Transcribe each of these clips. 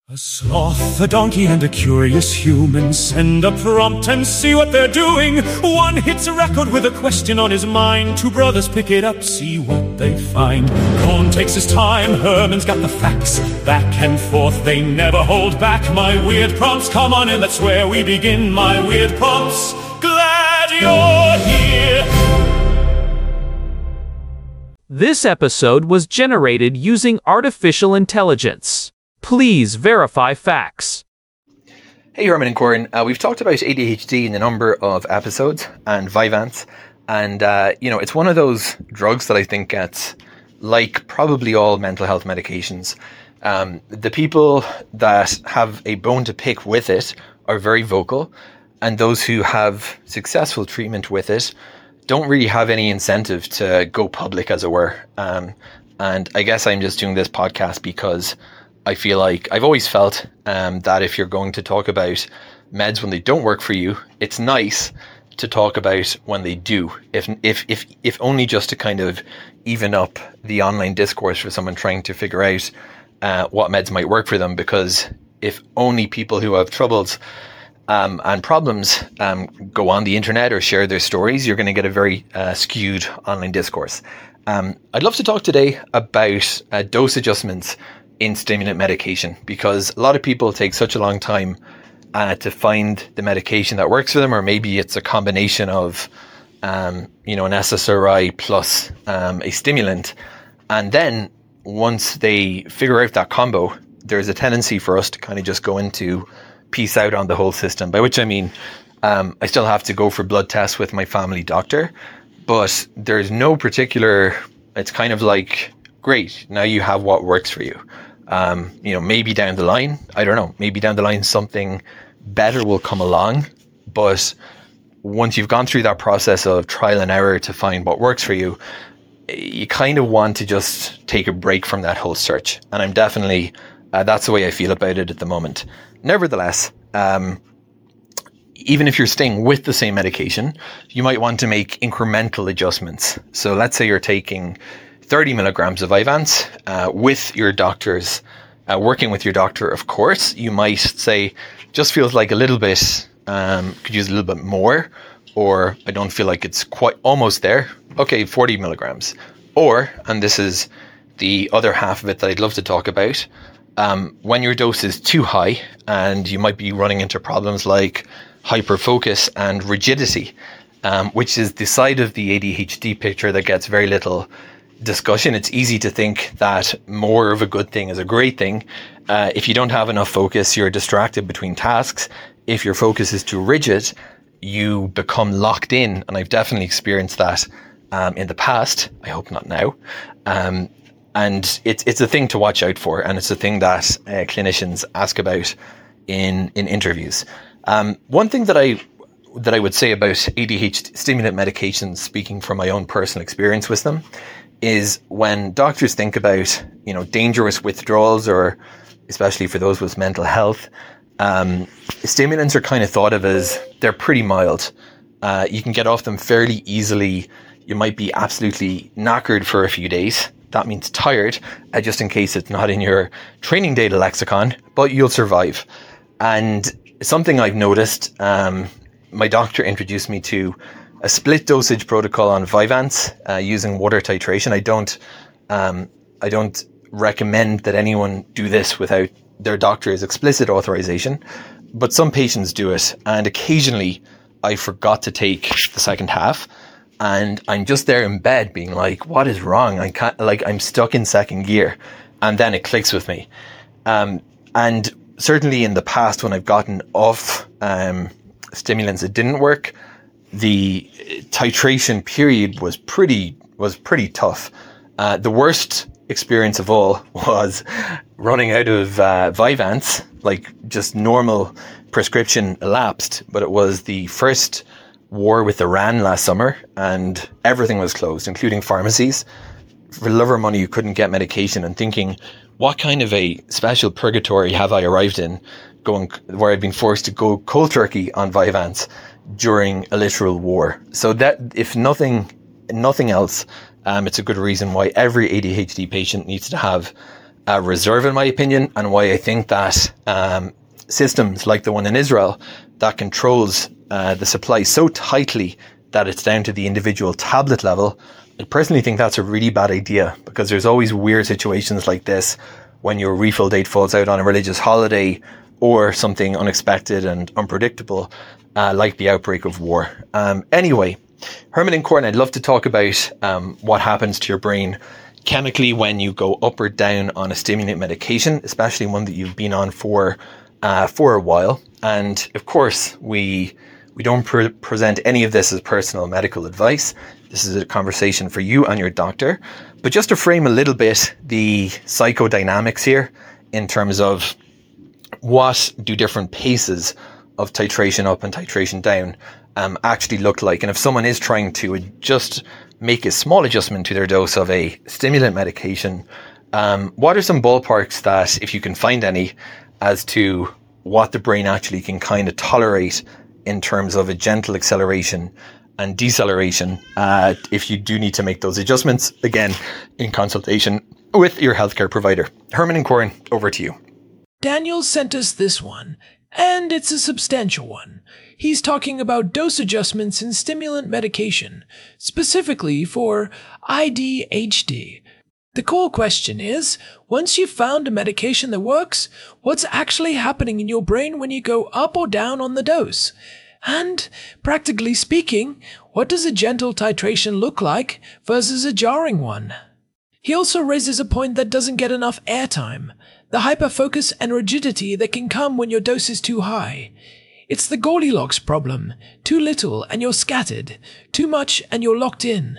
A sloth, a donkey, and a curious human send a prompt and see what they're doing. One hits a record with a question on his mind. Two brothers pick it up, see what they find. Cohn takes his time, Herman's got the facts. Back and forth, they never hold back. My weird prompts, come on in, that's where we begin. My weird prompts, glad you're here. This episode was generated using artificial intelligence. Please verify facts. Hey, Herman and Corin. We've talked about ADHD in a number of episodes and Vyvanse. And, it's one of those drugs that I think gets, like probably all mental health medications, the people that have a bone to pick with it are very vocal. And those who have successful treatment with it don't really have any incentive to go public, as it were. And I guess I'm just doing this podcast because I feel like I've always felt that if you're going to talk about meds when they don't work for you, it's nice to talk about when they do, if only just to kind of even up the online discourse for someone trying to figure out what meds might work for them. Because if only people who have troubles and problems go on the internet or share their stories, you're going to get a very skewed online discourse. I'd love to talk today about dose adjustments in stimulant medication, because a lot of people take such a long time to find the medication that works for them, or maybe it's a combination of an SSRI plus a stimulant. And then once they figure out that combo, there's a tendency for us to kind of just go into peace out on the whole system, by which I mean I still have to go for blood tests with my family doctor, but there's no particular, it's kind of like, great, now you have what works for you. Maybe down the line, I don't know, maybe down the line something better will come along. But once you've gone through that process of trial and error to find what works for you, you kind of want to just take a break from that whole search. And I'm definitely, that's the way I feel about it at the moment. Nevertheless, even if you're staying with the same medication, you might want to make incremental adjustments. So let's say you're taking 30 milligrams of Vyvanse with your doctor's, working with your doctor, of course. You might say, just feels like a little bit, could use a little bit more, or I don't feel like it's quite almost there. Okay, 40 milligrams. Or, and this is the other half of it that I'd love to talk about, when your dose is too high and you might be running into problems like hyperfocus and rigidity, which is the side of the ADHD picture that gets very little discussion. It's easy to think that more of a good thing is a great thing. If you don't have enough focus, you're distracted between tasks. If your focus is too rigid, you become locked in. And I've definitely experienced that in the past. I hope not now. And it's a thing to watch out for. And it's a thing that clinicians ask about in interviews. One thing that I would say about ADHD stimulant medications, speaking from my own personal experience with them, is when doctors think about, dangerous withdrawals, or especially for those with mental health, stimulants are kind of thought of as they're pretty mild. You can get off them fairly easily. You might be absolutely knackered for a few days. That means tired, just in case it's not in your training data lexicon, but you'll survive. And something I've noticed, my doctor introduced me to a split dosage protocol on Vyvanse using water titration. I don't recommend that anyone do this without their doctor's explicit authorization, but some patients do it. And occasionally I forgot to take the second half, and I'm just there in bed being like, what is wrong? I'm stuck in second gear. And then it clicks with me. And certainly in the past, when I've gotten off stimulants, it didn't work. The titration period was pretty tough. The worst experience of all was running out of Vyvanse, like just normal prescription elapsed, but it was the first war with Iran last summer and everything was closed, including pharmacies. For love or money, you couldn't get medication, and thinking, what kind of a special purgatory have I arrived in, where I've been forced to go cold turkey on Vyvanse during a literal war. So that, if nothing else, it's a good reason why every ADHD patient needs to have reserve, in my opinion, and why I think that systems like the one in Israel that controls the supply so tightly that it's down to the individual tablet level, I personally think that's a really bad idea, because there's always weird situations like this when your refill date falls out on a religious holiday or something unexpected and unpredictable, like the outbreak of war. Anyway, Herman and Corin, I'd love to talk about what happens to your brain chemically when you go up or down on a stimulant medication, especially one that you've been on for a while. And of course, we don't present any of this as personal medical advice. This is a conversation for you and your doctor. But just to frame a little bit the psychodynamics here in terms of what do different paces of titration up and titration down actually look like. And if someone is trying to just make a small adjustment to their dose of a stimulant medication, what are some ballparks that, if you can find any, as to what the brain actually can kind of tolerate in terms of a gentle acceleration and deceleration, if you do need to make those adjustments, again, in consultation with your healthcare provider. Herman and Corin, over to you. Daniel sent us this one, and it's a substantial one. He's talking about dose adjustments in stimulant medication, specifically for ADHD. The core question is, once you've found a medication that works, what's actually happening in your brain when you go up or down on the dose? And, practically speaking, what does a gentle titration look like versus a jarring one? He also raises a point that doesn't get enough airtime: the hyperfocus and rigidity that can come when your dose is too high. It's the Goldilocks problem: too little and you're scattered, too much and you're locked in.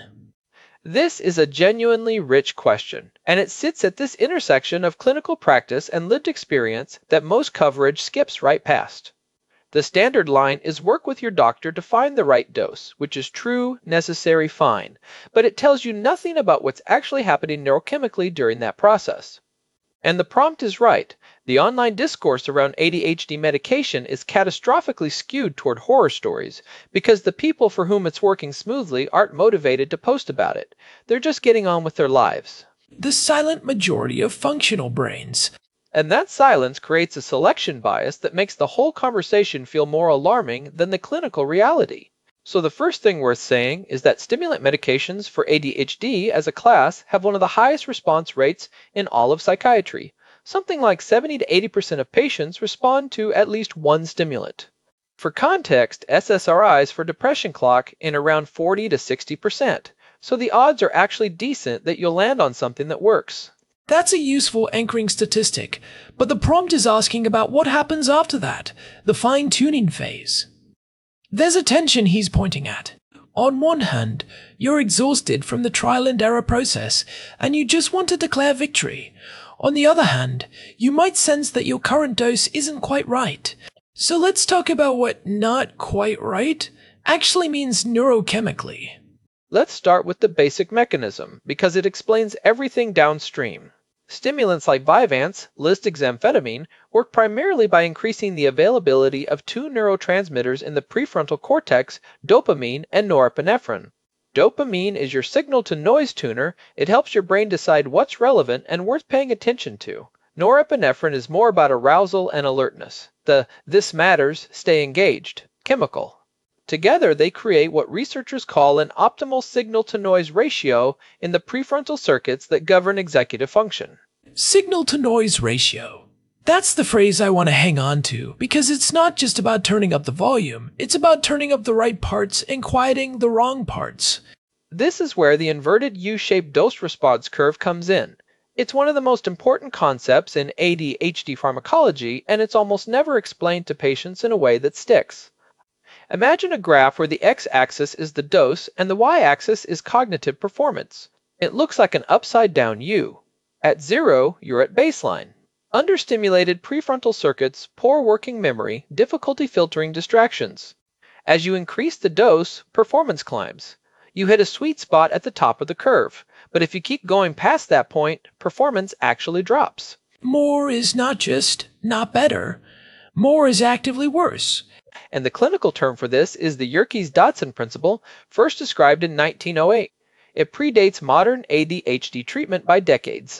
This is a genuinely rich question, and it sits at this intersection of clinical practice and lived experience that most coverage skips right past. The standard line is work with your doctor to find the right dose, which is true, necessary, fine, but it tells you nothing about what's actually happening neurochemically during that process. And the prompt is right. The online discourse around ADHD medication is catastrophically skewed toward horror stories because the people for whom it's working smoothly aren't motivated to post about it. They're just getting on with their lives. The silent majority of functional brains. And that silence creates a selection bias that makes the whole conversation feel more alarming than the clinical reality. So the first thing worth saying is that stimulant medications for ADHD as a class have one of the highest response rates in all of psychiatry. Something like 70 to 80% of patients respond to at least one stimulant. For context, SSRIs for depression clock in around 40 to 60%, so the odds are actually decent that you'll land on something that works. That's a useful anchoring statistic, but the prompt is asking about what happens after that, the fine-tuning phase. There's a tension he's pointing at. On one hand, you're exhausted from the trial and error process, and you just want to declare victory. On the other hand, you might sense that your current dose isn't quite right. So let's talk about what not quite right actually means neurochemically. Let's start with the basic mechanism, because it explains everything downstream. Stimulants like Vyvanse, lisdexamfetamine, work primarily by increasing the availability of two neurotransmitters in the prefrontal cortex, dopamine and norepinephrine. Dopamine is your signal-to-noise tuner. It helps your brain decide what's relevant and worth paying attention to. Norepinephrine is more about arousal and alertness, the "this matters, stay engaged" chemical. Together, they create what researchers call an optimal signal-to-noise ratio in the prefrontal circuits that govern executive function. Signal-to-noise ratio. That's the phrase I want to hang on to, because it's not just about turning up the volume, it's about turning up the right parts and quieting the wrong parts. This is where the inverted U-shaped dose-response curve comes in. It's one of the most important concepts in ADHD pharmacology, and it's almost never explained to patients in a way that sticks. Imagine a graph where the x-axis is the dose and the y-axis is cognitive performance. It looks like an upside-down U. At 0, you're at baseline. Understimulated prefrontal circuits, poor working memory, difficulty filtering distractions. As you increase the dose, performance climbs. You hit a sweet spot at the top of the curve, but if you keep going past that point, performance actually drops. More is not just not better. More is actively worse. And the clinical term for this is the Yerkes-Dodson principle, first described in 1908. It predates modern ADHD treatment by decades.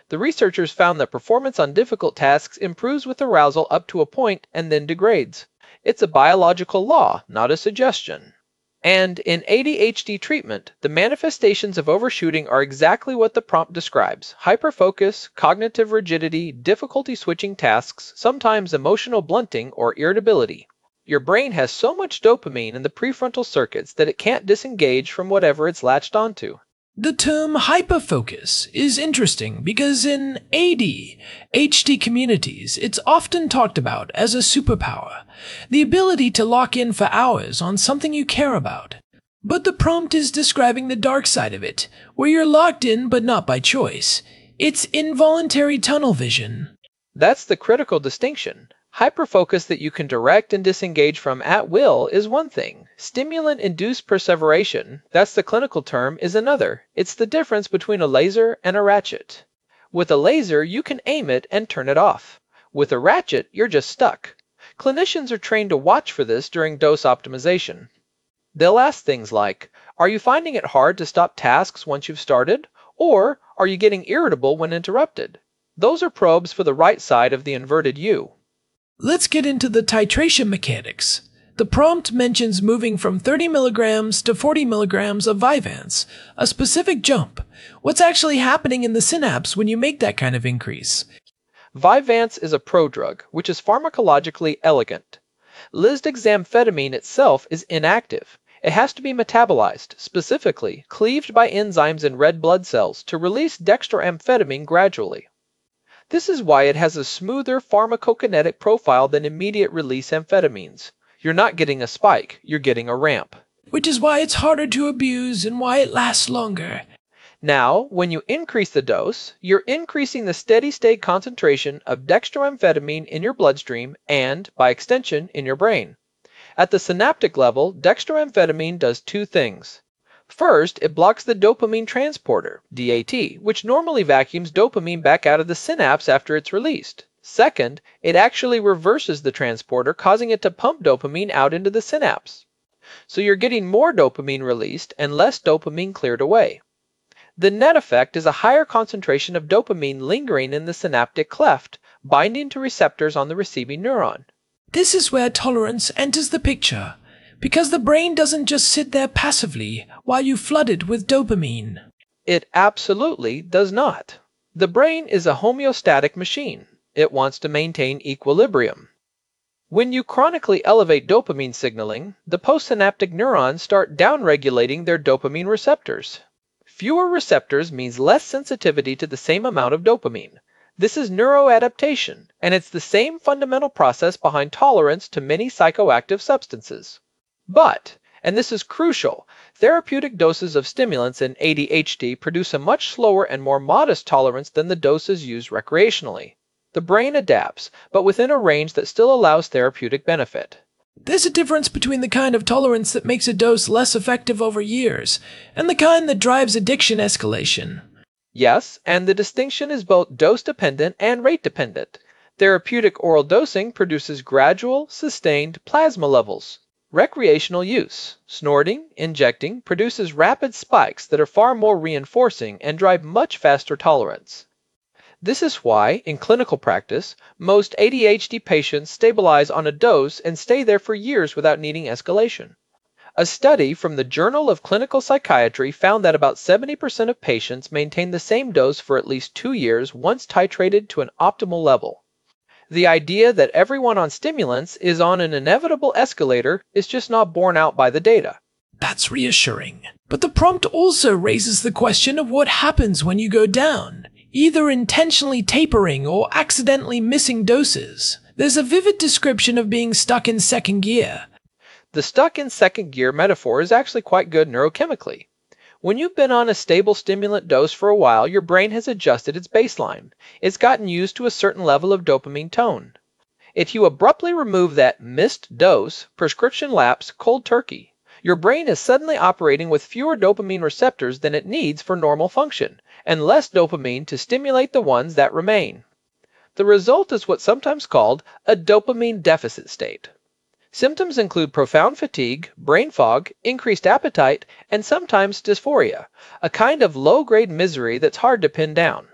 The researchers found that performance on difficult tasks improves with arousal up to a point and then degrades. It's a biological law, not a suggestion. And in ADHD treatment, the manifestations of overshooting are exactly what the prompt describes: hyperfocus, cognitive rigidity, difficulty switching tasks, sometimes emotional blunting or irritability. Your brain has so much dopamine in the prefrontal circuits that it can't disengage from whatever it's latched onto. The term hyperfocus is interesting because in ADHD communities, it's often talked about as a superpower, the ability to lock in for hours on something you care about. But the prompt is describing the dark side of it, where you're locked in but not by choice. It's involuntary tunnel vision. That's the critical distinction. Hyperfocus that you can direct and disengage from at will is one thing. Stimulant-induced perseveration, that's the clinical term, is another. It's the difference between a laser and a ratchet. With a laser, you can aim it and turn it off. With a ratchet, you're just stuck. Clinicians are trained to watch for this during dose optimization. They'll ask things like, are you finding it hard to stop tasks once you've started? Or are you getting irritable when interrupted? Those are probes for the right side of the inverted U. Let's get into the titration mechanics. The prompt mentions moving from 30 milligrams to 40 milligrams of Vyvanse, a specific jump. What's actually happening in the synapse when you make that kind of increase? Vyvanse is a prodrug, which is pharmacologically elegant. Lisdexamfetamine itself is inactive. It has to be metabolized, specifically cleaved by enzymes in red blood cells to release dextroamphetamine gradually. This is why it has a smoother pharmacokinetic profile than immediate-release amphetamines. You're not getting a spike, you're getting a ramp. Which is why it's harder to abuse and why it lasts longer. Now, when you increase the dose, you're increasing the steady-state concentration of dextroamphetamine in your bloodstream and, by extension, in your brain. At the synaptic level, dextroamphetamine does two things. First, it blocks the dopamine transporter, DAT, which normally vacuums dopamine back out of the synapse after it's released. Second, it actually reverses the transporter, causing it to pump dopamine out into the synapse. So you're getting more dopamine released and less dopamine cleared away. The net effect is a higher concentration of dopamine lingering in the synaptic cleft, binding to receptors on the receiving neuron. This is where tolerance enters the picture, because the brain doesn't just sit there passively while you flood it with dopamine. It absolutely does not. The brain is a homeostatic machine. It wants to maintain equilibrium. When you chronically elevate dopamine signaling, the postsynaptic neurons start downregulating their dopamine receptors. Fewer receptors means less sensitivity to the same amount of dopamine. This is neuroadaptation, and it's the same fundamental process behind tolerance to many psychoactive substances. But, and this is crucial, therapeutic doses of stimulants in ADHD produce a much slower and more modest tolerance than the doses used recreationally. The brain adapts, but within a range that still allows therapeutic benefit. There's a difference between the kind of tolerance that makes a dose less effective over years, and the kind that drives addiction escalation. Yes, and the distinction is both dose-dependent and rate-dependent. Therapeutic oral dosing produces gradual, sustained plasma levels. Recreational use, snorting, injecting, produces rapid spikes that are far more reinforcing and drive much faster tolerance. This is why, in clinical practice, most ADHD patients stabilize on a dose and stay there for years without needing escalation. A study from the Journal of Clinical Psychiatry found that about 70% of patients maintain the same dose for at least 2 years once titrated to an optimal level. The idea that everyone on stimulants is on an inevitable escalator is just not borne out by the data. That's reassuring. But the prompt also raises the question of what happens when you go down, either intentionally tapering or accidentally missing doses. There's a vivid description of being stuck in second gear. The stuck in second gear metaphor is actually quite good neurochemically. When you've been on a stable stimulant dose for a while, your brain has adjusted its baseline. It's gotten used to a certain level of dopamine tone. If you abruptly remove that missed dose, prescription lapse cold turkey. Your brain is suddenly operating with fewer dopamine receptors than it needs for normal function, and less dopamine to stimulate the ones that remain. The result is what's sometimes called a dopamine deficit state. Symptoms include profound fatigue, brain fog, increased appetite, and sometimes dysphoria, a kind of low-grade misery that's hard to pin down.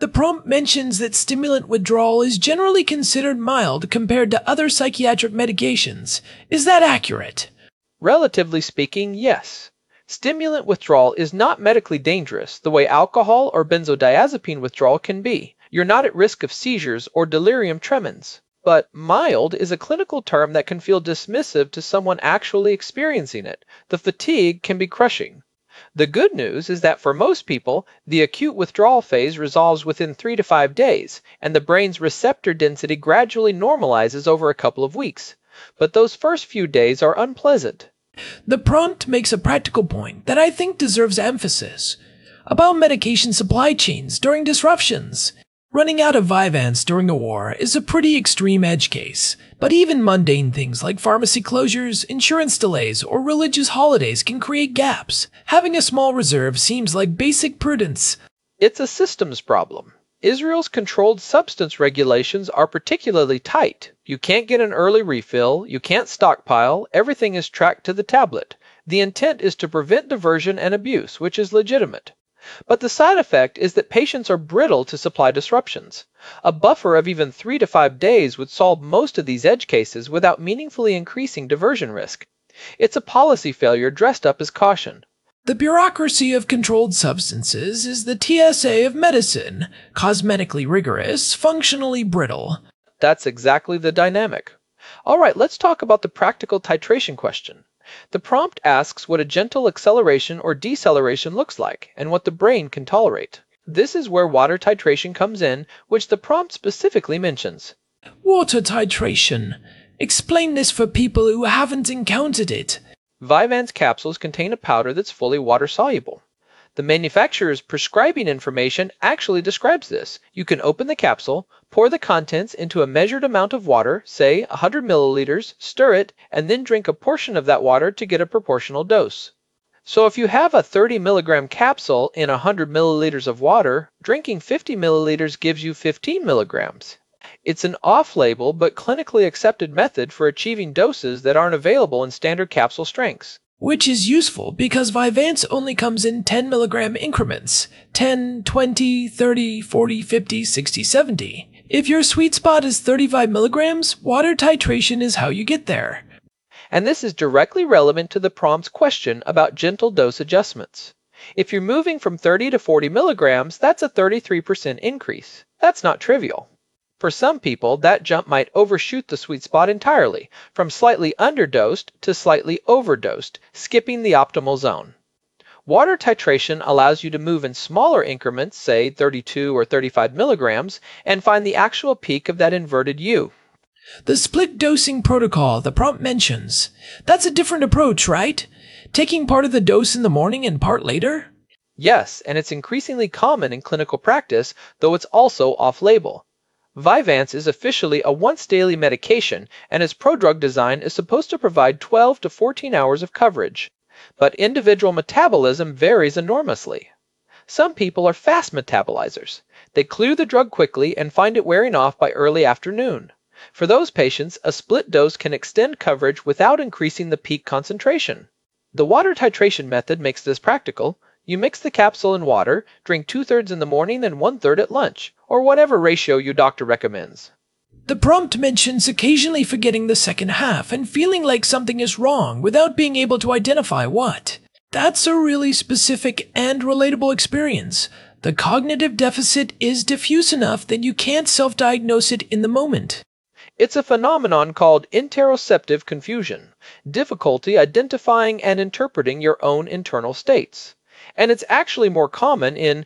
The prompt mentions that stimulant withdrawal is generally considered mild compared to other psychiatric medications. Is that accurate? Relatively speaking, yes. Stimulant withdrawal is not medically dangerous the way alcohol or benzodiazepine withdrawal can be. You're not at risk of seizures or delirium tremens. But mild is a clinical term that can feel dismissive to someone actually experiencing it. The fatigue can be crushing. The good news is that for most people, the acute withdrawal phase resolves within 3 to 5 days, and the brain's receptor density gradually normalizes over a couple of weeks. But those first few days are unpleasant. The prompt makes a practical point that I think deserves emphasis about medication supply chains during disruptions. Running out of Vyvanse during a war is a pretty extreme edge case, but even mundane things like pharmacy closures, insurance delays, or religious holidays can create gaps. Having a small reserve seems like basic prudence. It's a systems problem. Israel's controlled substance regulations are particularly tight. You can't get an early refill, you can't stockpile, everything is tracked to the tablet. The intent is to prevent diversion and abuse, which is legitimate. But the side effect is that patients are brittle to supply disruptions. A buffer of even 3 to 5 days would solve most of these edge cases without meaningfully increasing diversion risk. It's a policy failure dressed up as caution. The bureaucracy of controlled substances is the TSA of medicine, cosmetically rigorous, functionally brittle. That's exactly the dynamic. All right, let's talk about the practical titration question. The prompt asks what a gentle acceleration or deceleration looks like and what the brain can tolerate. This is where water titration comes in, which the prompt specifically mentions. Water titration. Explain this for people who haven't encountered it. Vyvanse capsules contain a powder that's fully water-soluble. The manufacturer's prescribing information actually describes this. You can open the capsule, pour the contents into a measured amount of water, say 100 milliliters, stir it, and then drink a portion of that water to get a proportional dose. So if you have a 30 milligram capsule in 100 milliliters of water, drinking 50 milliliters gives you 15 milligrams. It's an off-label but clinically accepted method for achieving doses that aren't available in standard capsule strengths. Which is useful because Vyvanse only comes in 10 milligram increments. 10, 20, 30, 40, 50, 60, 70. If your sweet spot is 35 milligrams, water titration is how you get there. And this is directly relevant to the prompt's question about gentle dose adjustments. If you're moving from 30 to 40 milligrams, that's a 33% increase. That's not trivial. For some people, that jump might overshoot the sweet spot entirely, from slightly underdosed to slightly overdosed, skipping the optimal zone. Water titration allows you to move in smaller increments, say 32 or 35 milligrams, and find the actual peak of that inverted U. The split dosing protocol the prompt mentions. That's a different approach, right? Taking part of the dose in the morning and part later? Yes, and it's increasingly common in clinical practice, though it's also off-label. Vyvanse is officially a once-daily medication, and its prodrug design is supposed to provide 12 to 14 hours of coverage. But individual metabolism varies enormously. Some people are fast metabolizers. They clear the drug quickly and find it wearing off by early afternoon. For those patients, a split dose can extend coverage without increasing the peak concentration. The water titration method makes this practical. You mix the capsule in water, drink 2/3 in the morning and 1/3 at lunch, or whatever ratio your doctor recommends. The prompt mentions occasionally forgetting the second half and feeling like something is wrong without being able to identify what. That's a really specific and relatable experience. The cognitive deficit is diffuse enough that you can't self-diagnose it in the moment. It's a phenomenon called interoceptive confusion, difficulty identifying and interpreting your own internal states. And it's actually more common in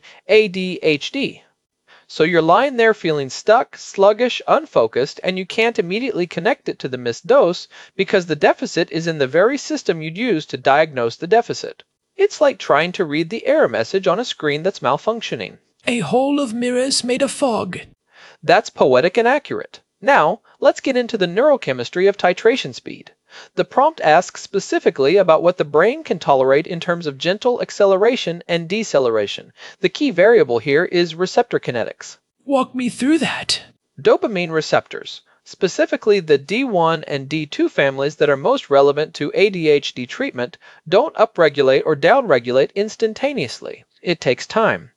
ADHD. So you're lying there feeling stuck, sluggish, unfocused, and you can't immediately connect it to the missed dose because the deficit is in the very system you'd use to diagnose the deficit. It's like trying to read the error message on a screen that's malfunctioning. A hole of mirrors made of fog. That's poetic and accurate. Now, let's get into the neurochemistry of titration speed. The prompt asks specifically about what the brain can tolerate in terms of gentle acceleration and deceleration. The key variable here is receptor kinetics. Walk me through that. Dopamine receptors, specifically the D1 and D2 families that are most relevant to ADHD treatment, don't upregulate or downregulate instantaneously. It takes time.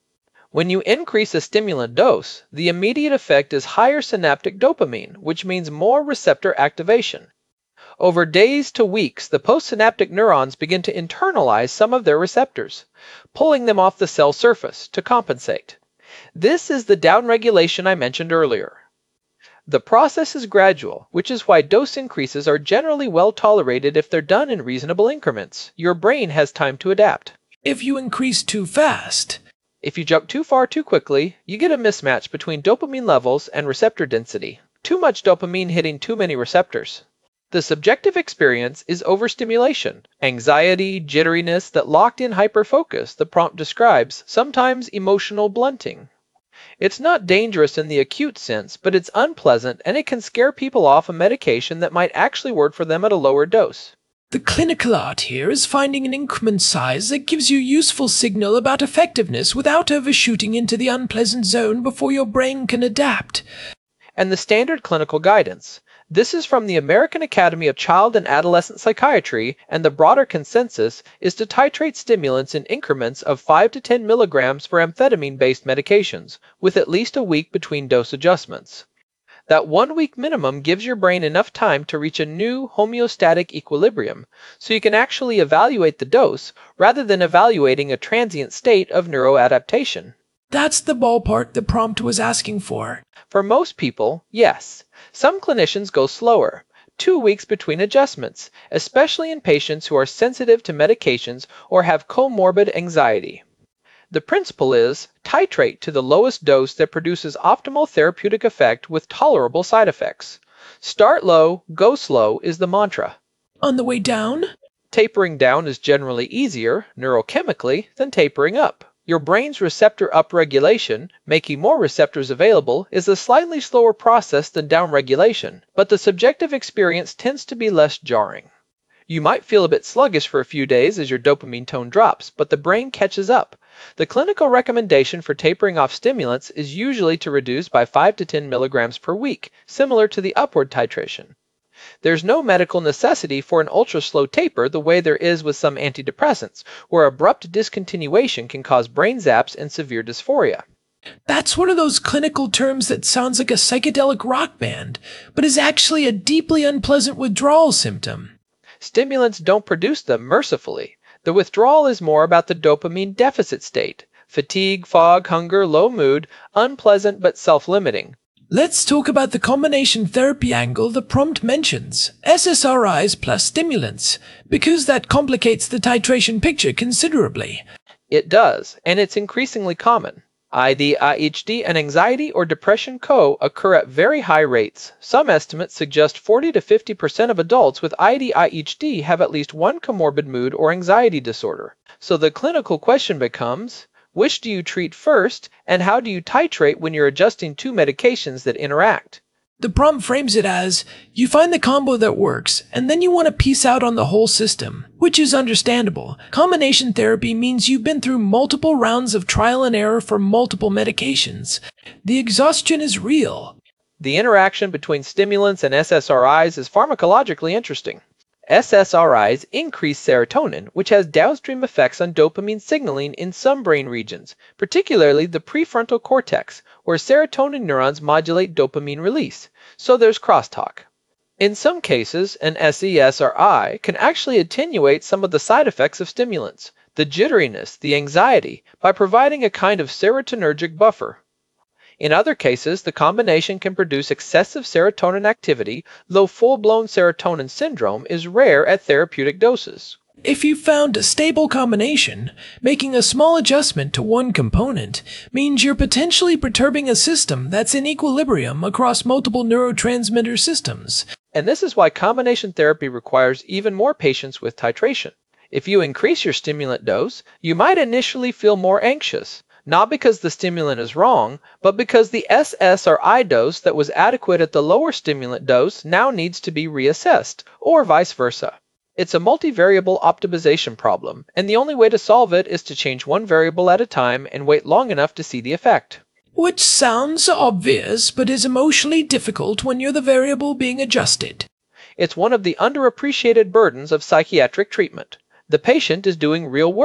When you increase a stimulant dose, the immediate effect is higher synaptic dopamine, which means more receptor activation. Over days to weeks, the postsynaptic neurons begin to internalize some of their receptors, pulling them off the cell surface to compensate. This is the downregulation I mentioned earlier. The process is gradual, which is why dose increases are generally well tolerated if they're done in reasonable increments. Your brain has time to adapt. If you increase too fast, If you jump too far too quickly, you get a mismatch between dopamine levels and receptor density. Too much dopamine hitting too many receptors. The subjective experience is overstimulation, anxiety, jitteriness, that locked-in hyperfocus the prompt describes, sometimes emotional blunting. It's not dangerous in the acute sense, but it's unpleasant and it can scare people off a medication that might actually work for them at a lower dose. the clinical art here is finding an increment size that gives you useful signal about effectiveness without overshooting into the unpleasant zone before your brain can adapt. And the standard clinical guidance. This is from the American Academy of Child and Adolescent Psychiatry, and the broader consensus is to titrate stimulants in increments of 5 to 10 milligrams for amphetamine-based medications, with at least a week between dose adjustments. That 1 week minimum gives your brain enough time to reach a new homeostatic equilibrium, so you can actually evaluate the dose rather than evaluating a transient state of neuroadaptation. That's the ballpark the prompt was asking for. For most people, yes. Some clinicians go slower, 2 weeks between adjustments, especially in patients who are sensitive to medications or have comorbid anxiety. The principle is titrate to the lowest dose that produces optimal therapeutic effect with tolerable side effects. Start low, go slow is the mantra. On the way down, Tapering down is generally easier, neurochemically, than tapering up. Your brain's receptor upregulation, making more receptors available, is a slightly slower process than downregulation, but the subjective experience tends to be less jarring. You might feel a bit sluggish for a few days as your dopamine tone drops, but the brain catches up. The clinical recommendation for tapering off stimulants is usually to reduce by 5 to 10 milligrams per week, similar to the upward titration. There's no medical necessity for an ultra-slow taper the way there is with some antidepressants, where abrupt discontinuation can cause brain zaps and severe dysphoria. that's one of those clinical terms that sounds like a psychedelic rock band, but is actually a deeply unpleasant withdrawal symptom. Stimulants don't produce them mercifully. The withdrawal is more about the dopamine deficit state. Fatigue, fog, hunger, low mood, unpleasant but self-limiting. Let's talk about the combination therapy angle the prompt mentions, SSRIs plus stimulants, because that complicates the titration picture considerably. It does, and it's increasingly common. IDHD and anxiety or depression occur at very high rates. Some estimates suggest 40 to 50% of adults with IDHD have at least one comorbid mood or anxiety disorder. So the clinical question becomes, which do you treat first, and how do you titrate when you're adjusting two medications that interact? The prompt frames it as, you find the combo that works, and then you want to piece out on the whole system, which is understandable. Combination therapy means you've been through multiple rounds of trial and error for multiple medications. The exhaustion is real. The interaction between stimulants and SSRIs is pharmacologically interesting. SSRIs increase serotonin, which has downstream effects on dopamine signaling in some brain regions, particularly the prefrontal cortex, where serotonin neurons modulate dopamine release, so there's crosstalk. In some cases, an SSRI can actually attenuate some of the side effects of stimulants, the jitteriness, the anxiety, by providing a kind of serotonergic buffer. In other cases, the combination can produce excessive serotonin activity, though full-blown serotonin syndrome is rare at therapeutic doses. If you found a stable combination, making a small adjustment to one component means you're potentially perturbing a system that's in equilibrium across multiple neurotransmitter systems. And this is why combination therapy requires even more patience with titration. If you increase your stimulant dose, you might initially feel more anxious, not because the stimulant is wrong, but because the SSRI dose that was adequate at the lower stimulant dose now needs to be reassessed, or vice versa. It's a multivariable optimization problem, and the only way to solve it is to change one variable at a time and wait long enough to see the effect. Which sounds obvious, but is emotionally difficult when you're the variable being adjusted. It's one of the underappreciated burdens of psychiatric treatment. The patient is doing real work.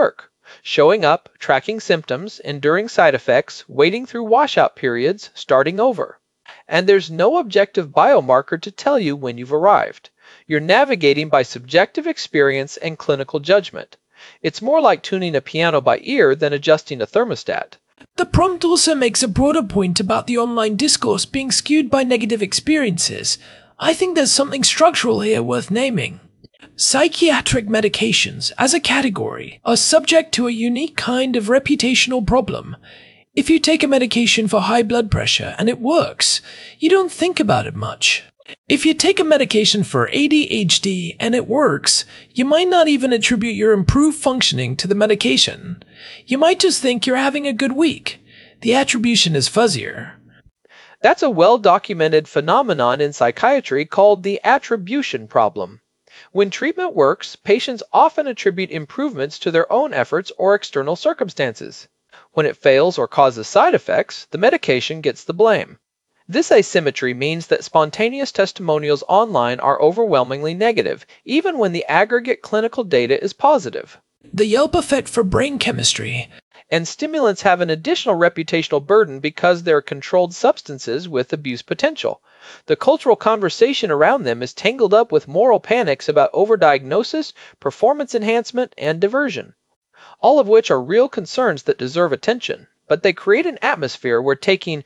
Showing up, tracking symptoms, enduring side effects, waiting through washout periods, starting over. And there's no objective biomarker to tell you when you've arrived. You're navigating by subjective experience and clinical judgment. It's more like tuning a piano by ear than adjusting a thermostat. The prompt also makes a broader point about the online discourse being skewed by negative experiences. I think there's something structural here worth naming. Psychiatric medications, as a category, are subject to a unique kind of reputational problem. If you take a medication for high blood pressure and it works, you don't think about it much. If you take a medication for ADHD and it works, you might not even attribute your improved functioning to the medication. You might just think you're having a good week. The attribution is fuzzier. That's a well-documented phenomenon in psychiatry called the attribution problem. When treatment works, patients often attribute improvements to their own efforts or external circumstances. When it fails or causes side effects, the medication gets the blame. This asymmetry means that spontaneous testimonials online are overwhelmingly negative, even when the aggregate clinical data is positive. The Yelp effect for brain chemistry. And stimulants have an additional reputational burden because they're controlled substances with abuse potential. The cultural conversation around them is tangled up with moral panics about overdiagnosis, performance enhancement, and diversion, all of which are real concerns that deserve attention. But they create an atmosphere where taking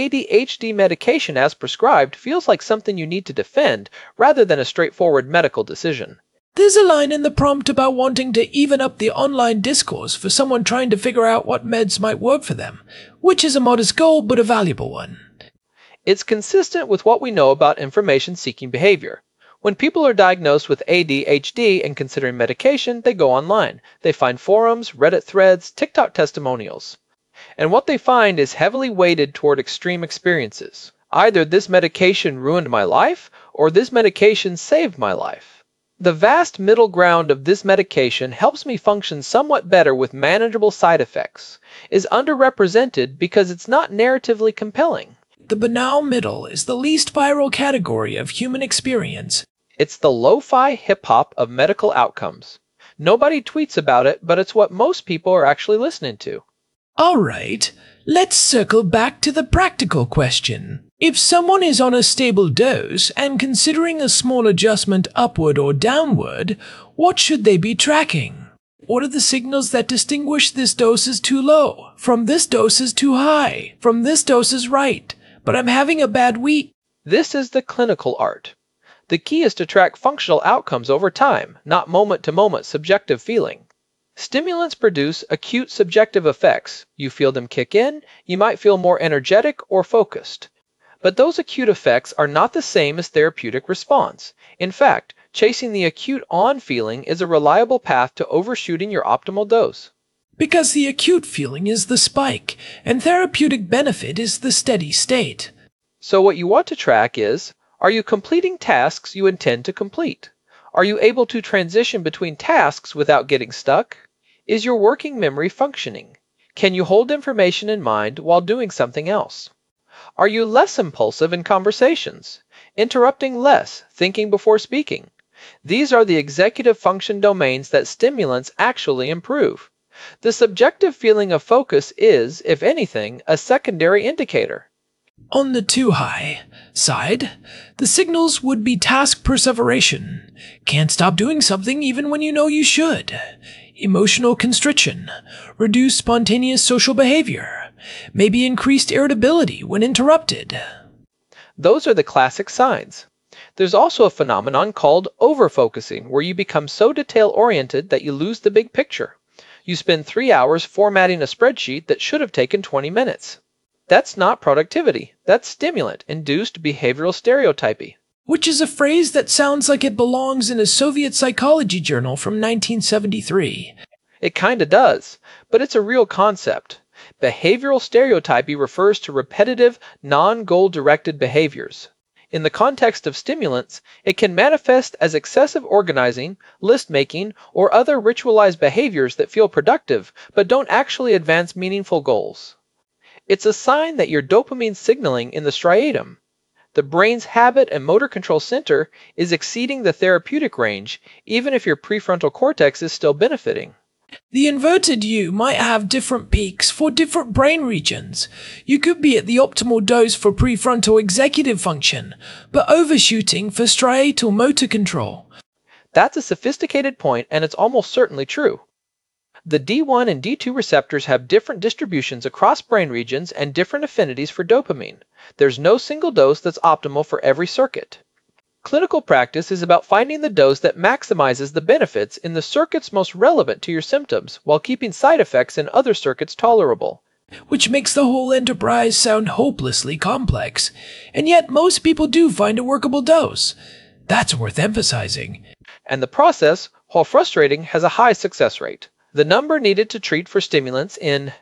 ADHD medication as prescribed feels like something you need to defend rather than a straightforward medical decision. There's a line in the prompt about wanting to even up the online discourse for someone trying to figure out what meds might work for them, which is a modest goal but a valuable one. It's consistent with what we know about information-seeking behavior. When people are diagnosed with ADHD and considering medication, they go online. They find forums, Reddit threads, TikTok testimonials. And what they find is heavily weighted toward extreme experiences. Either this medication ruined my life, or this medication saved my life. The vast middle ground of this medication helps me function somewhat better with manageable side effects, is underrepresented because it's not narratively compelling. The banal middle is the least viral category of human experience. It's the lo-fi hip-hop of medical outcomes. Nobody tweets about it, but it's what most people are actually listening to. All right, let's circle back to the practical question. If someone is on a stable dose and considering a small adjustment upward or downward, what should they be tracking? What are the signals that distinguish this dose is too low, from this dose is too high, from this dose is right, but I'm having a bad week? This is the clinical art. The key is to track functional outcomes over time, not moment-to-moment subjective feeling. Stimulants produce acute subjective effects. You feel them kick in, you might feel more energetic or focused. But those acute effects are not the same as therapeutic response. In fact, chasing the acute on feeling is a reliable path to overshooting your optimal dose. Because the acute feeling is the spike, and therapeutic benefit is the steady state. So what you want to track is, are you completing tasks you intend to complete? Are you able to transition between tasks without getting stuck? Is your working memory functioning? Can you hold information in mind while doing something else? Are you less impulsive in conversations? Interrupting less, thinking before speaking? These are the executive function domains that stimulants actually improve. The subjective feeling of focus is, if anything, a secondary indicator. On the too high side, the signals would be task perseveration. Can't stop doing something even when you know you should. Emotional constriction. Reduced spontaneous social behavior. Maybe increased irritability when interrupted. Those are the classic signs. There's also a phenomenon called overfocusing, where you become so detail-oriented that you lose the big picture. You spend 3 hours formatting a spreadsheet that should have taken 20 minutes. That's not productivity. That's stimulant-induced behavioral stereotypy. Which is a phrase that sounds like it belongs in a Soviet psychology journal from 1973. It kinda does, but it's a real concept. Behavioral stereotypy refers to repetitive, non-goal-directed behaviors. In the context of stimulants, it can manifest as excessive organizing, list-making, or other ritualized behaviors that feel productive but don't actually advance meaningful goals. It's a sign that your dopamine signaling in the striatum, the brain's habit and motor control center, is exceeding the therapeutic range, even if your prefrontal cortex is still benefiting. The inverted U might have different peaks for different brain regions. You could be at the optimal dose for prefrontal executive function, but overshooting for striatal motor control. That's a sophisticated point, and it's almost certainly true. The D1 and D2 receptors have different distributions across brain regions and different affinities for dopamine. There's no single dose that's optimal for every circuit. Clinical practice is about finding the dose that maximizes the benefits in the circuits most relevant to your symptoms while keeping side effects in other circuits tolerable. Which makes the whole enterprise sound hopelessly complex, and yet most people do find a workable dose. That's worth emphasizing. And the process, while frustrating, has a high success rate. The number needed to treat for stimulants in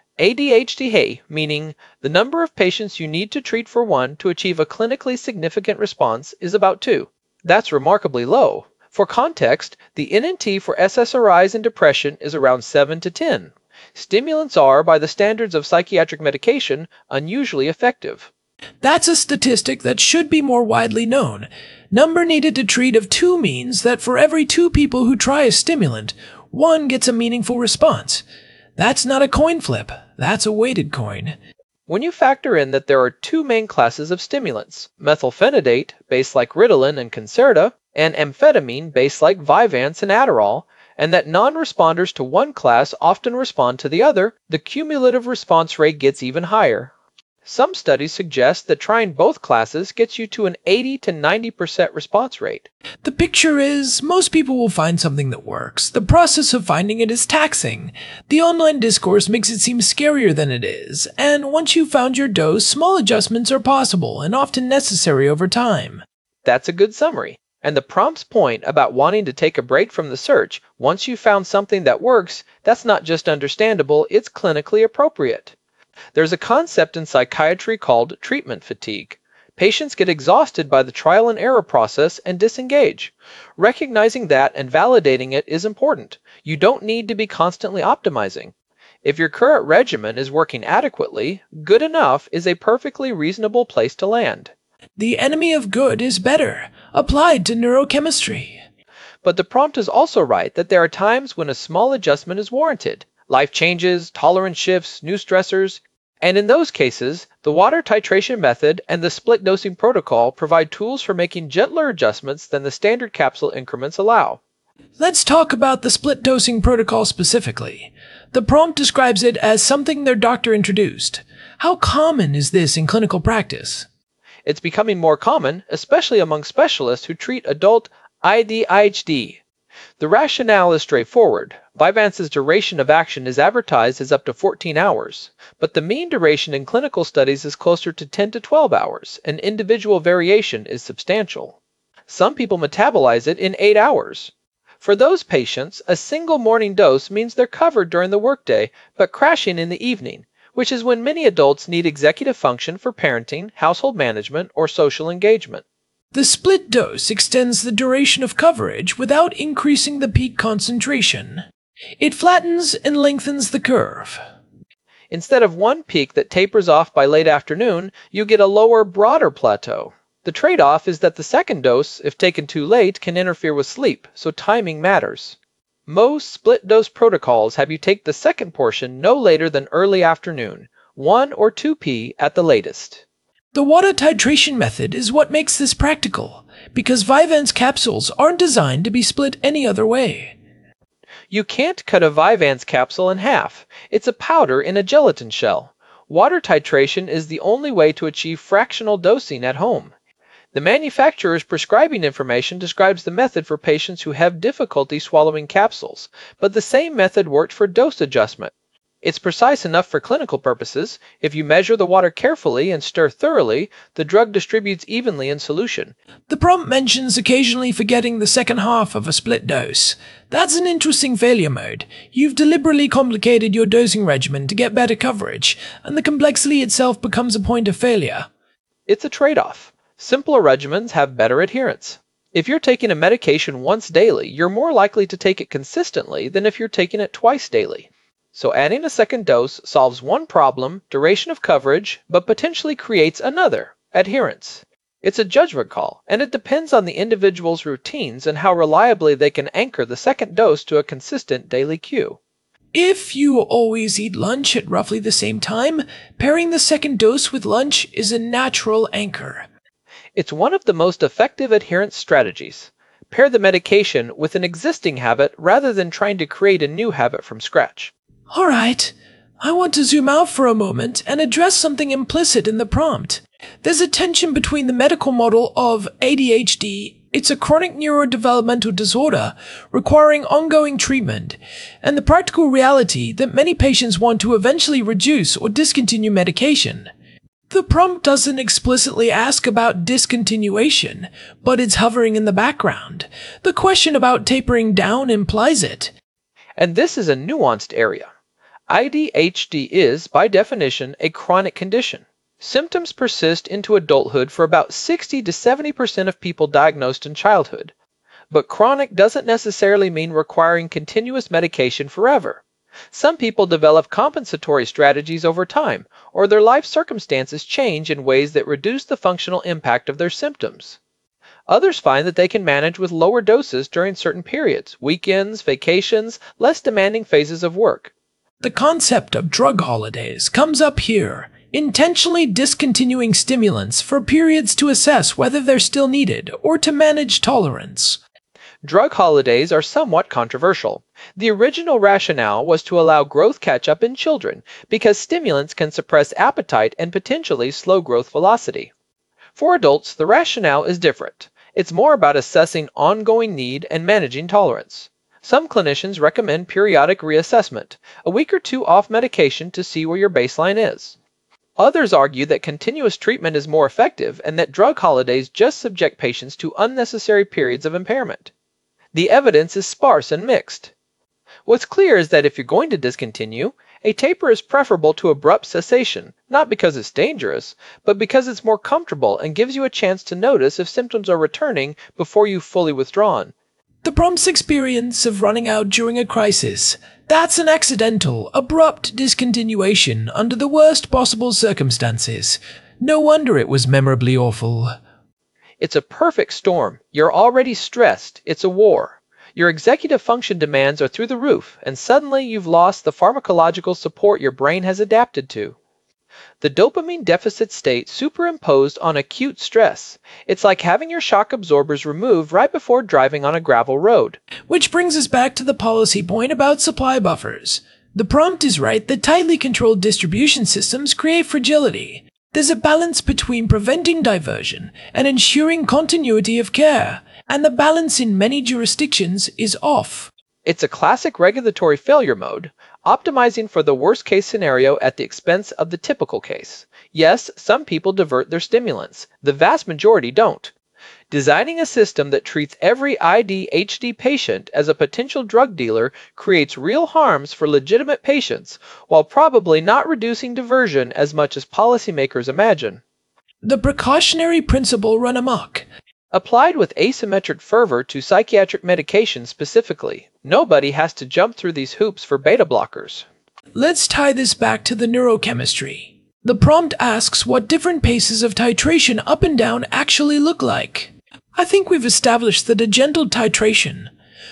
ADHD, meaning the number of patients you need to treat for one to achieve a clinically significant response, is about 2. That's remarkably low. For context, the NNT for SSRIs and depression is around 7 to 10. Stimulants are, by the standards of psychiatric medication, unusually effective. That's a statistic that should be more widely known. Number needed to treat of 2 means that for every 2 people who try a stimulant, 1 gets a meaningful response. That's not a coin flip, that's a weighted coin. When you factor in that there are 2 main classes of stimulants, methylphenidate, based like Ritalin and Concerta, and amphetamine, based like Vyvanse and Adderall, and that non-responders to one class often respond to the other, the cumulative response rate gets even higher. Some studies suggest that trying both classes gets you to an 80 to 90% response rate. The picture is, most people will find something that works. The process of finding it is taxing. The online discourse makes it seem scarier than it is, and once you've found your dose, small adjustments are possible and often necessary over time. That's a good summary. And the prompt's point about wanting to take a break from the search, once you've found something that works, that's not just understandable, it's clinically appropriate. There's a concept in psychiatry called treatment fatigue. Patients get exhausted by the trial and error process and disengage. Recognizing that and validating it is important. You don't need to be constantly optimizing. If your current regimen is working adequately, good enough is a perfectly reasonable place to land. The enemy of good is better, applied to neurochemistry. But the prompt is also right that there are times when a small adjustment is warranted. Life changes, tolerance shifts, new stressors, and in those cases, the water titration method and the split dosing protocol provide tools for making gentler adjustments than the standard capsule increments allow. Let's talk about the split dosing protocol specifically. The prompt describes it as something their doctor introduced. How common is this in clinical practice? It's becoming more common, especially among specialists who treat adult ADHD. The rationale is straightforward. Vyvanse's duration of action is advertised as up to 14 hours, but the mean duration in clinical studies is closer to 10 to 12 hours, and individual variation is substantial. Some people metabolize it in 8 hours. For those patients, a single morning dose means they're covered during the workday, but crashing in the evening, which is when many adults need executive function for parenting, household management, or social engagement. The split dose extends the duration of coverage without increasing the peak concentration. It flattens and lengthens the curve. Instead of one peak that tapers off by late afternoon, you get a lower, broader plateau. The trade-off is that the second dose, if taken too late, can interfere with sleep, so timing matters. Most split-dose protocols have you take the second portion no later than early afternoon, 1 or 2 p at the latest. The water titration method is what makes this practical, because Vyvanse capsules aren't designed to be split any other way. You can't cut a Vyvanse capsule in half. It's a powder in a gelatin shell. Water titration is the only way to achieve fractional dosing at home. The manufacturer's prescribing information describes the method for patients who have difficulty swallowing capsules, but the same method worked for dose adjustment. It's precise enough for clinical purposes. If you measure the water carefully and stir thoroughly, the drug distributes evenly in solution. The prompt mentions occasionally forgetting the second half of a split dose. That's an interesting failure mode. You've deliberately complicated your dosing regimen to get better coverage, and the complexity itself becomes a point of failure. It's a trade-off. Simpler regimens have better adherence. If you're taking a medication once daily, you're more likely to take it consistently than if you're taking it twice daily. So adding a second dose solves one problem, duration of coverage, but potentially creates another, adherence. It's a judgment call, and it depends on the individual's routines and how reliably they can anchor the second dose to a consistent daily cue. If you always eat lunch at roughly the same time, pairing the second dose with lunch is a natural anchor. It's one of the most effective adherence strategies. Pair the medication with an existing habit rather than trying to create a new habit from scratch. All right, I want to zoom out for a moment and address something implicit in the prompt. There's a tension between the medical model of ADHD, it's a chronic neurodevelopmental disorder requiring ongoing treatment, and the practical reality that many patients want to eventually reduce or discontinue medication. The prompt doesn't explicitly ask about discontinuation, but it's hovering in the background. The question about tapering down implies it. And this is a nuanced area. ADHD is, by definition, a chronic condition. Symptoms persist into adulthood for about 60 to 70% of people diagnosed in childhood. But chronic doesn't necessarily mean requiring continuous medication forever. Some people develop compensatory strategies over time, or their life circumstances change in ways that reduce the functional impact of their symptoms. Others find that they can manage with lower doses during certain periods, weekends, vacations, less demanding phases of work. The concept of drug holidays comes up here, intentionally discontinuing stimulants for periods to assess whether they're still needed or to manage tolerance. Drug holidays are somewhat controversial. The original rationale was to allow growth catch-up in children because stimulants can suppress appetite and potentially slow growth velocity. For adults, the rationale is different. It's more about assessing ongoing need and managing tolerance. Some clinicians recommend periodic reassessment, a week or two off medication to see where your baseline is. Others argue that continuous treatment is more effective and that drug holidays just subject patients to unnecessary periods of impairment. The evidence is sparse and mixed. What's clear is that if you're going to discontinue, a taper is preferable to abrupt cessation, not because it's dangerous, but because it's more comfortable and gives you a chance to notice if symptoms are returning before you've fully withdrawn. The prompt's experience of running out during a crisis, that's an accidental, abrupt discontinuation under the worst possible circumstances. No wonder it was memorably awful. It's a perfect storm. You're already stressed. It's a war. Your executive function demands are through the roof, and suddenly you've lost the pharmacological support your brain has adapted to. The dopamine deficit state superimposed on acute stress. It's like having your shock absorbers removed right before driving on a gravel road. Which brings us back to the policy point about supply buffers. The prompt is right that tightly controlled distribution systems create fragility. There's a balance between preventing diversion and ensuring continuity of care, and the balance in many jurisdictions is off. It's a classic regulatory failure mode, optimizing for the worst-case scenario at the expense of the typical case. Yes, some people divert their stimulants. The vast majority don't. Designing a system that treats every ADHD patient as a potential drug dealer creates real harms for legitimate patients, while probably not reducing diversion as much as policymakers imagine. The precautionary principle run amok. Applied with asymmetric fervor to psychiatric medication specifically, nobody has to jump through these hoops for beta blockers. Let's tie this back to the neurochemistry. The prompt asks what different paces of titration up and down actually look like. I think we've established that a gentle titration,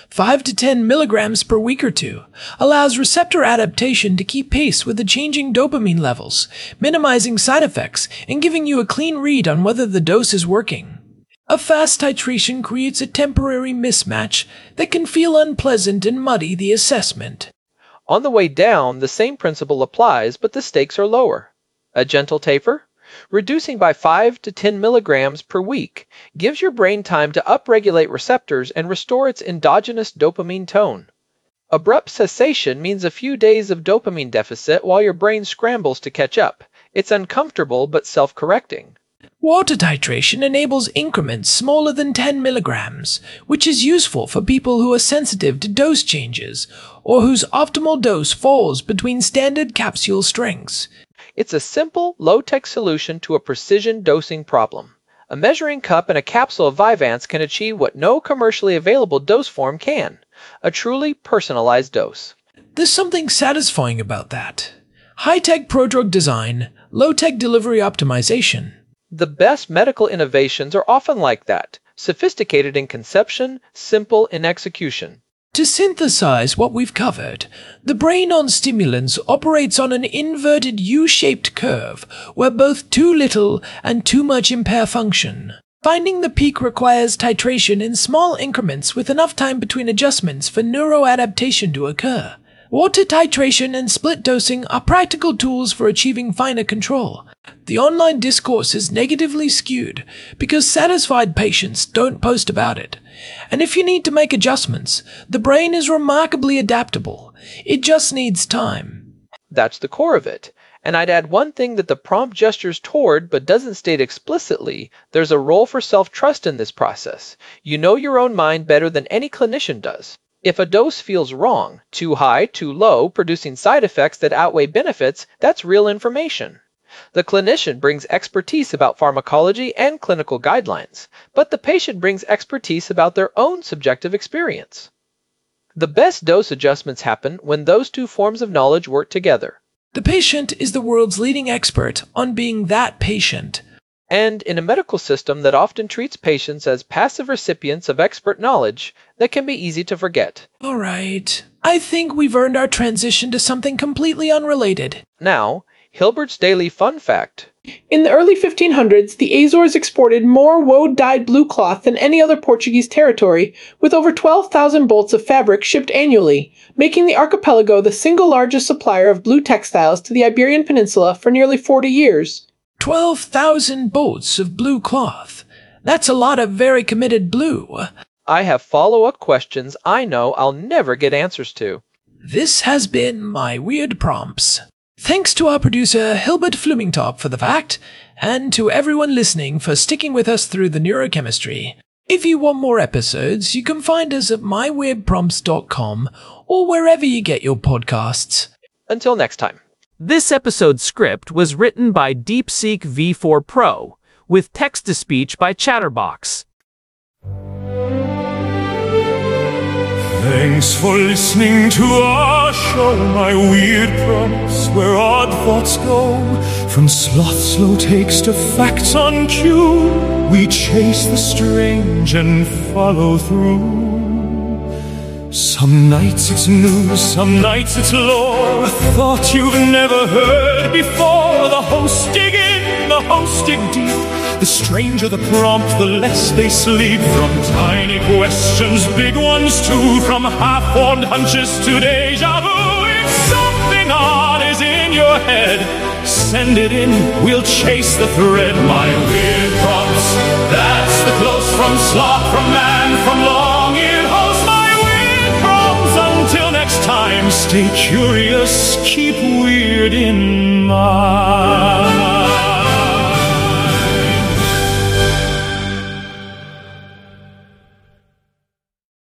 5 to 10 milligrams per week or two, allows receptor adaptation to keep pace with the changing dopamine levels, minimizing side effects and giving you a clean read on whether the dose is working. A fast titration creates a temporary mismatch that can feel unpleasant and muddy the assessment. On the way down, the same principle applies, but the stakes are lower. A gentle taper, reducing by 5 to 10 milligrams per week, gives your brain time to upregulate receptors and restore its endogenous dopamine tone. Abrupt cessation means a few days of dopamine deficit while your brain scrambles to catch up. It's uncomfortable but self-correcting. Water titration enables increments smaller than 10 milligrams, which is useful for people who are sensitive to dose changes or whose optimal dose falls between standard capsule strengths. It's a simple, low-tech solution to a precision dosing problem. A measuring cup and a capsule of Vyvanse can achieve what no commercially available dose form can: a truly personalized dose. There's something satisfying about that. High-tech prodrug design, low-tech delivery optimization. The best medical innovations are often like that, sophisticated in conception, simple in execution. To synthesize what we've covered, the brain on stimulants operates on an inverted U-shaped curve where both too little and too much impair function. Finding the peak requires titration in small increments with enough time between adjustments for neuroadaptation to occur. Water titration and split dosing are practical tools for achieving finer control. The online discourse is negatively skewed because satisfied patients don't post about it. And if you need to make adjustments, the brain is remarkably adaptable. It just needs time. That's the core of it. And I'd add one thing that the prompt gestures toward but doesn't state explicitly. There's a role for self-trust in this process. You know your own mind better than any clinician does. If a dose feels wrong, too high, too low, producing side effects that outweigh benefits, that's real information. The clinician brings expertise about pharmacology and clinical guidelines, but the patient brings expertise about their own subjective experience. The best dose adjustments happen when those two forms of knowledge work together. The patient is the world's leading expert on being that patient. And in a medical system that often treats patients as passive recipients of expert knowledge, that can be easy to forget. All right. I think we've earned our transition to something completely unrelated. Now, Hilbert's Daily Fun Fact. In the early 1500s, the Azores exported more woad-dyed blue cloth than any other Portuguese territory, with over 12,000 bolts of fabric shipped annually, making the archipelago the single largest supplier of blue textiles to the Iberian Peninsula for nearly 40 years. 12,000 bolts of blue cloth. That's a lot of very committed blue. I have follow-up questions I know I'll never get answers to. This has been my Weird Prompts. Thanks to our producer Hilbert Flumingtop for the fact, and to everyone listening for sticking with us through the neurochemistry. If you want more episodes, you can find us at myweirdprompts.com or wherever you get your podcasts. Until next time. This episode's script was written by DeepSeek V4 Pro, with text-to-speech by Chatterbox. Thanks for listening to our show, My Weird Prompts, where odd thoughts go. From sloth's slow takes to facts on cue, we chase the strange and follow through. Some nights it's news, some nights it's lore, a thought you've never heard before. The hosts dig in, the hosts dig deep. The stranger the prompt, the less they sleep. From tiny questions, big ones too. From half-formed hunches to deja vu. If something odd is in your head, send it in, we'll chase the thread. My Weird Prompts, that's the close from sloth, from man, from long-eared host. My Weird Prompts, until next time, stay curious, keep weird in mind.